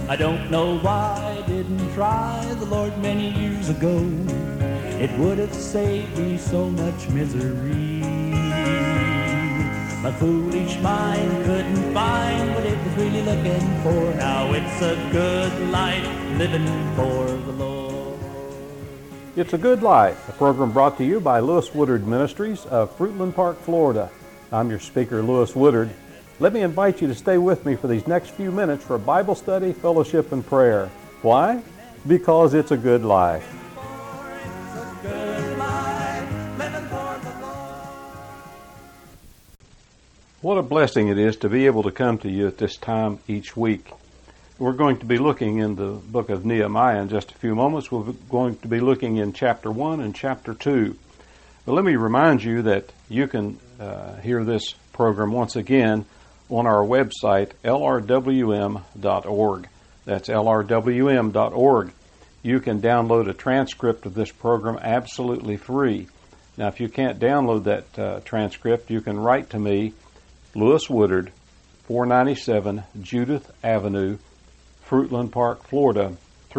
I don't know why I didn't try the Lord many years ago. It would have saved me so much misery. My foolish mind couldn't find what it was really looking for. Now it's a good life living for the Lord. It's a Good Life, a program brought to you by Lewis Woodard Ministries of Fruitland Park, Florida. I'm your speaker, Lewis Woodard. Let me invite you to stay with me for these next few minutes for Bible study, fellowship, and prayer. Why? Because it's a good life. What a blessing it is to be able to come to you at this time each week. We're going to be looking in the book of Nehemiah in just a few moments. We're going to be looking in chapter 1 and chapter 2. But let me remind you that you can hear this program once again on our website, lrwm.org. That's lrwm.org. You can download a transcript of this program absolutely free. Now, if you can't download that transcript, you can write to me, Lewis Woodard, 497 Judith Avenue, Fruitland Park, Florida,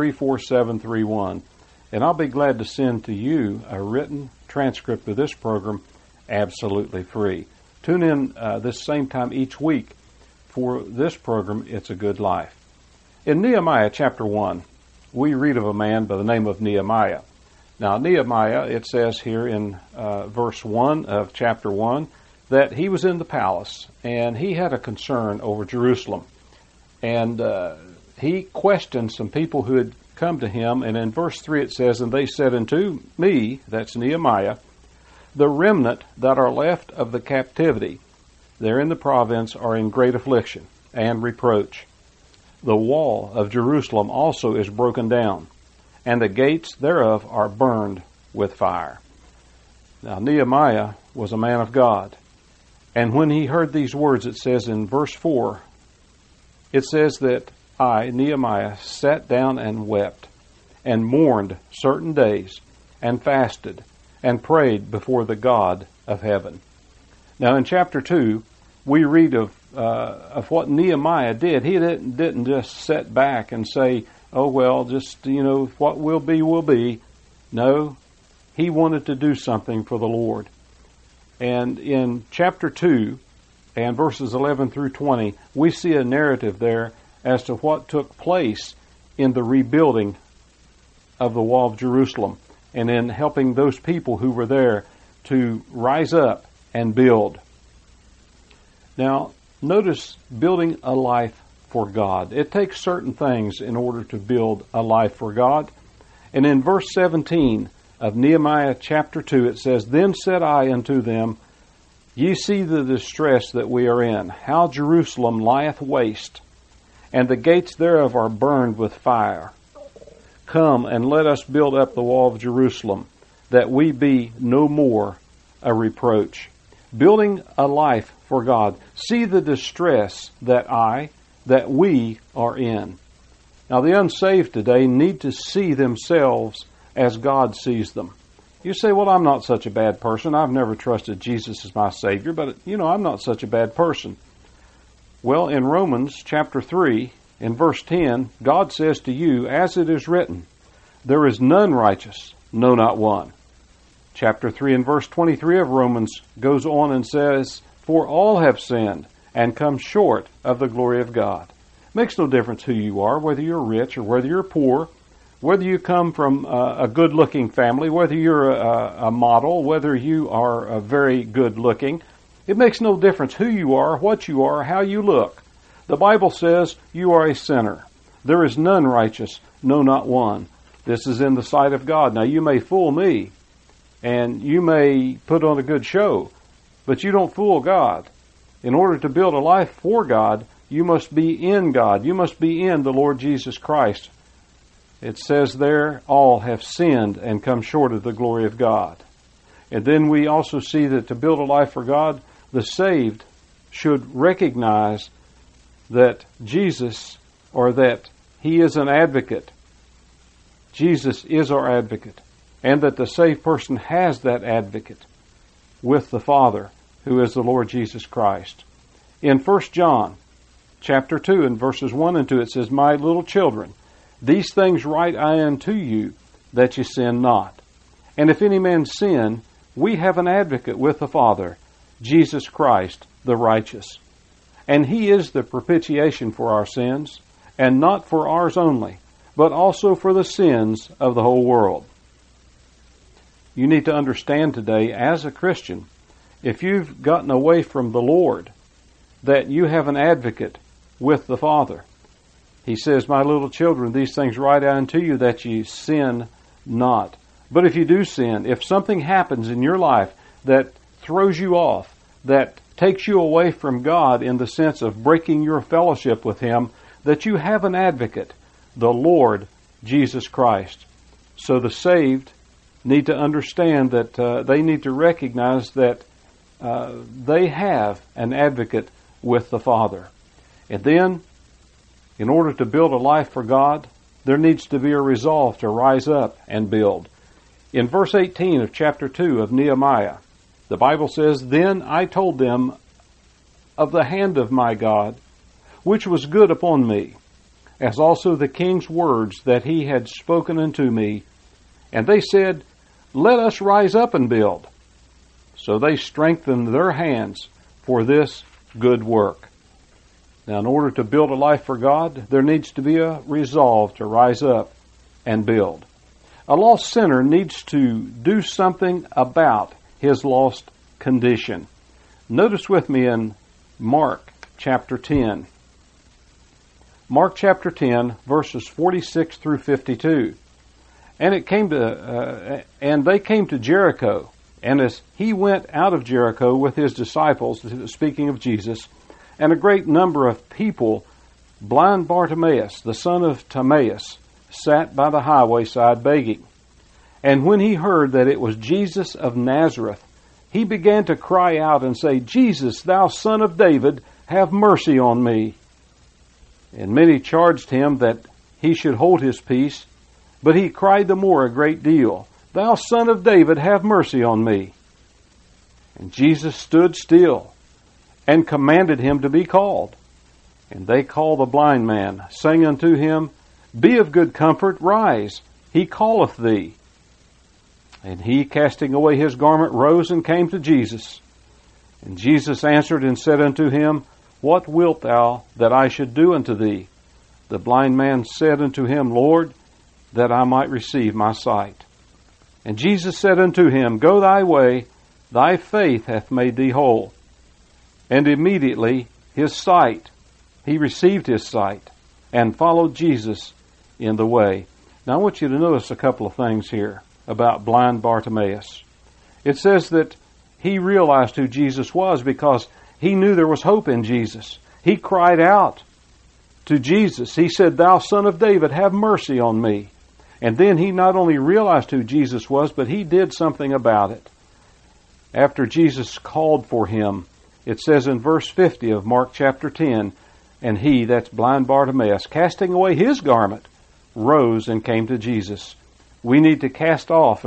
34731. And I'll be glad to send to you a written transcript of this program absolutely free. Tune in this same time each week for this program, It's a Good Life. In Nehemiah chapter 1, we read of a man by the name of Nehemiah. Now, Nehemiah, it says here in verse 1 of chapter 1, that he was in the palace, and he had a concern over Jerusalem. And he questioned some people who had come to him, and in verse 3 it says, "And they said unto me," that's Nehemiah, "the remnant that are left of the captivity there in the province are in great affliction and reproach. The wall of Jerusalem also is broken down, and the gates thereof are burned with fire." Now Nehemiah was a man of God, and when he heard these words, it says in verse 4, it says that I, Nehemiah, sat down and wept, and mourned certain days, and fasted, and prayed before the God of heaven. Now in chapter 2, we read of what Nehemiah did. He didn't just sit back and say, oh, well, just, what will be, will be. No, he wanted to do something for the Lord. And in chapter 2 and verses 11 through 20, we see a narrative there as to what took place in the rebuilding of the wall of Jerusalem and in helping those people who were there to rise up and build. Now, notice building a life for God. It takes certain things in order to build a life for God. And in verse 17 of Nehemiah chapter 2, it says, "Then said I unto them, Ye see the distress that we are in, how Jerusalem lieth waste, and the gates thereof are burned with fire. Come and let us build up the wall of Jerusalem, that we be no more a reproach." Building a life for God. See the distress that we are in. Now, the unsaved today need to see themselves as God sees them. You say, well, I'm not such a bad person. I've never trusted Jesus as my Savior, but, I'm not such a bad person. Well, in Romans chapter 3, in verse 10, God says to you, as it is written, there is none righteous, no, not one. Chapter 3 and verse 23 of Romans goes on and says, for all have sinned and come short of the glory of God. It makes no difference who you are, whether you're rich or whether you're poor, whether you come from a good-looking family, whether you're a model, whether you are very good-looking. It makes no difference who you are, what you are, how you look. The Bible says you are a sinner. There is none righteous, no, not one. This is in the sight of God. Now, you may fool me, and you may put on a good show, but you don't fool God. In order to build a life for God, you must be in God. You must be in the Lord Jesus Christ. It says there, all have sinned and come short of the glory of God. And then we also see that to build a life for God, the saved should recognize that Jesus, or that He is an advocate. Jesus is our advocate. And that the saved person has that advocate with the Father, who is the Lord Jesus Christ. In 1 John chapter 2 and verses 1 and 2, it says, My little children, these things write I unto you, that ye sin not. And if any man sin, we have an advocate with the Father, Jesus Christ the righteous. And he is the propitiation for our sins, and not for ours only, but also for the sins of the whole world. You need to understand today, as a Christian, if you've gotten away from the Lord, that you have an advocate with the Father. He says, My little children, these things write I unto you, that ye sin not. But if you do sin, if something happens in your life that throws you off, that takes you away from God in the sense of breaking your fellowship with Him, that you have an advocate, the Lord Jesus Christ. So the saved need to understand that they need to recognize that they have an advocate with the Father. And then, in order to build a life for God, there needs to be a resolve to rise up and build. In verse 18 of chapter 2 of Nehemiah, the Bible says, Then I told them of the hand of my God, which was good upon me, as also the king's words that he had spoken unto me. And they said, Let us rise up and build. So they strengthened their hands for this good work. Now, in order to build a life for God, there needs to be a resolve to rise up and build. A lost sinner needs to do something about his lost condition. Notice with me in Mark chapter 10. Mark chapter 10, verses 46 through 52. And they came to Jericho. And as he went out of Jericho with his disciples, speaking of Jesus, and a great number of people, blind Bartimaeus, the son of Timaeus, sat by the highway side begging. And when he heard that it was Jesus of Nazareth, he began to cry out and say, Jesus, thou son of David, have mercy on me. And many charged him that he should hold his peace, but he cried the more a great deal, Thou son of David, have mercy on me. And Jesus stood still and commanded him to be called. And they called the blind man, saying unto him, Be of good comfort, rise, he calleth thee. And he, casting away his garment, rose and came to Jesus. And Jesus answered and said unto him, What wilt thou that I should do unto thee? The blind man said unto him, Lord, that I might receive my sight. And Jesus said unto him, Go thy way, thy faith hath made thee whole. And immediately he received his sight, and followed Jesus in the way. Now I want you to notice a couple of things here about blind Bartimaeus. It says that he realized who Jesus was because he knew there was hope in Jesus. He cried out to Jesus. He said, Thou son of David, have mercy on me. And then he not only realized who Jesus was, but he did something about it. After Jesus called for him, it says in verse 50 of Mark chapter 10, And he, that's blind Bartimaeus, casting away his garment, rose and came to Jesus. We need to cast off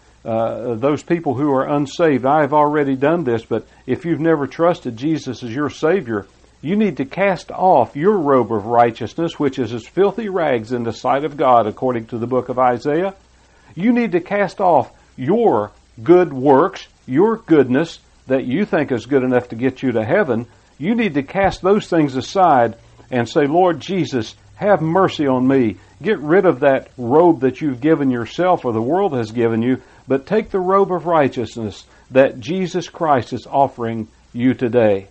those people who are unsaved. I have already done this, but if you've never trusted Jesus as your Savior, you need to cast off your robe of righteousness, which is as filthy rags in the sight of God, according to the book of Isaiah. You need to cast off your good works, your goodness that you think is good enough to get you to heaven. You need to cast those things aside and say, Lord Jesus, have mercy on me. Get rid of that robe that you've given yourself or the world has given you, but take the robe of righteousness that Jesus Christ is offering you today.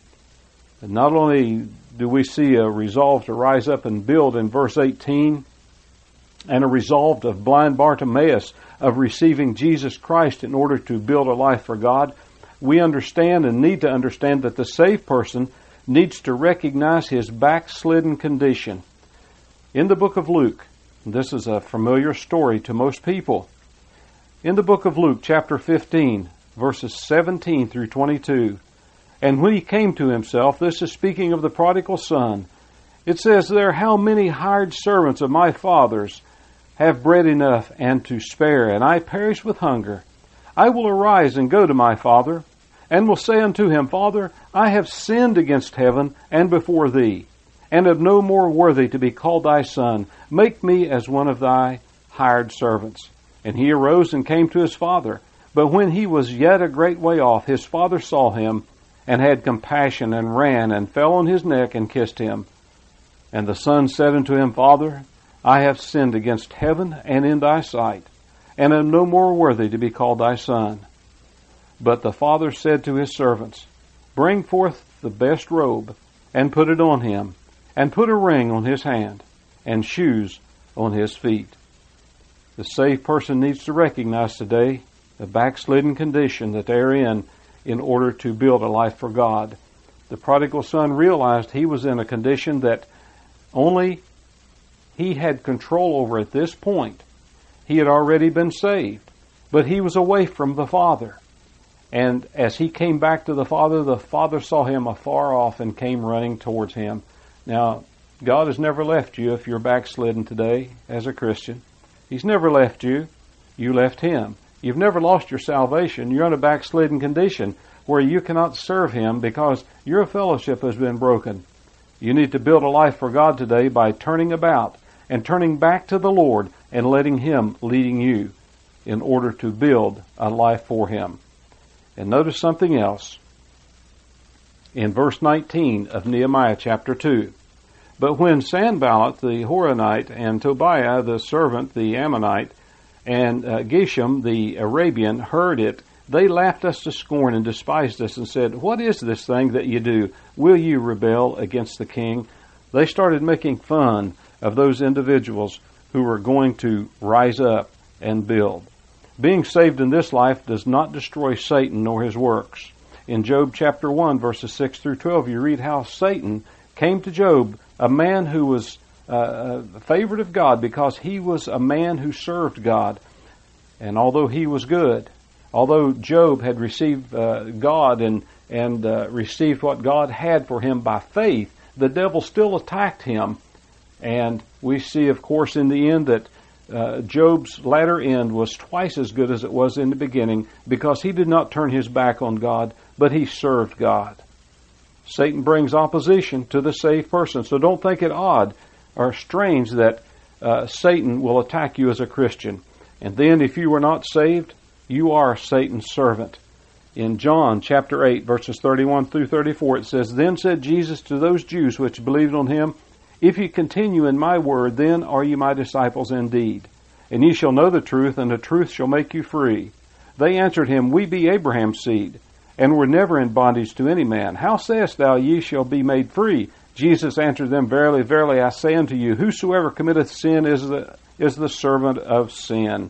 And not only do we see a resolve to rise up and build in verse 18, and a resolve of blind Bartimaeus of receiving Jesus Christ in order to build a life for God, we understand and need to understand that the saved person needs to recognize his backslidden condition. In the book of Luke, this is a familiar story to most people. In the book of Luke, chapter 15, verses 17 through 22, And when he came to himself, this is speaking of the prodigal son, it says there, How many hired servants of my father's have bread enough and to spare, and I perish with hunger. I will arise and go to my father, and will say unto him, Father, I have sinned against heaven and before thee, and am no more worthy to be called thy son. Make me as one of thy hired servants. And he arose and came to his father. But when he was yet a great way off, his father saw him, and had compassion, and ran, and fell on his neck, and kissed him. And the son said unto him, Father, I have sinned against heaven and in thy sight, and am no more worthy to be called thy son. But the father said to his servants, Bring forth the best robe, and put it on him, and put a ring on his hand, and shoes on his feet. The saved person needs to recognize today the backslidden condition that they're in order to build a life for God. The prodigal son realized he was in a condition that only he had control over at this point. He had already been saved, but he was away from the Father. And as he came back to the Father saw him afar off and came running towards him. Now, God has never left you if you're backslidden today as a Christian. He's never left you. You left Him. You've never lost your salvation. You're in a backslidden condition where you cannot serve Him because your fellowship has been broken. You need to build a life for God today by turning about and turning back to the Lord and letting Him leading you in order to build a life for Him. And notice something else. In verse 19 of Nehemiah chapter 2. But when Sanballat the Horonite and Tobiah the servant, the Ammonite, and Geshem the Arabian heard it, they laughed us to scorn and despised us and said, What is this thing that you do? Will you rebel against the king? They started making fun of those individuals who were going to rise up and build. Being saved in this life does not destroy Satan nor his works. In Job chapter 1, verses 6 through 12, you read how Satan came to Job, a man who was a favorite of God because he was a man who served God. And although he was good, although Job had received God and received what God had for him by faith, the devil still attacked him. And we see, of course, in the end that Job's latter end was twice as good as it was in the beginning because he did not turn his back on God, but he served God. Satan brings opposition to the saved person, so don't think it odd or strange that Satan will attack you as a Christian. And then if you were not saved, you are Satan's servant. In John chapter 8, verses 31 through 34, it says, Then said Jesus to those Jews which believed on him, If ye continue in my word, then are ye my disciples indeed. And ye shall know the truth, and the truth shall make you free. They answered him, We be Abraham's seed, and were never in bondage to any man. How sayest thou, ye shall be made free? Jesus answered them, Verily, verily, I say unto you, whosoever committeth sin is the servant of sin.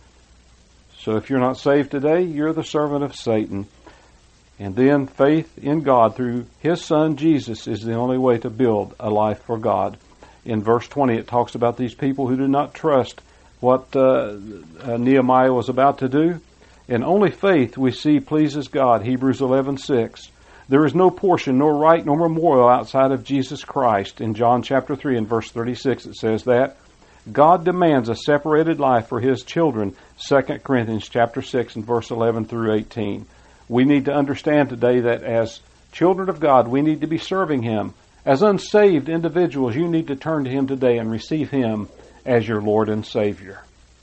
So if you're not saved today, you're the servant of Satan. And then faith in God through His Son Jesus is the only way to build a life for God. In verse 20 it talks about these people who do not trust what Nehemiah was about to do. And only faith we see pleases God, Hebrews 11:6. There is no portion, nor right, nor memorial outside of Jesus Christ. In John chapter 3 and verse 36 it says that. God demands a separated life for His children, 2 Corinthians chapter 6 and verse 11 through 18. We need to understand today that as children of God, we need to be serving Him. As unsaved individuals, you need to turn to Him today and receive Him as your Lord and Savior.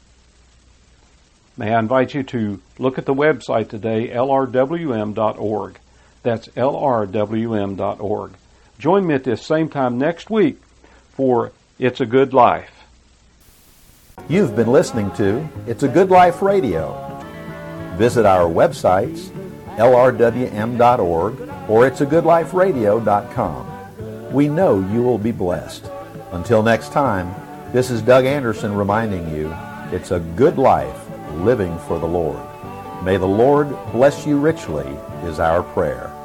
May I invite you to look at the website today, lrwm.org. That's lrwm.org. Join me at this same time next week for It's a Good Life. You've been listening to It's a Good Life Radio. Visit our websites, lrwm.org or it'sagoodliferadio.com. We know you will be blessed. Until next time, this is Doug Anderson reminding you, it's a good life living for the Lord. May the Lord bless you richly is our prayer.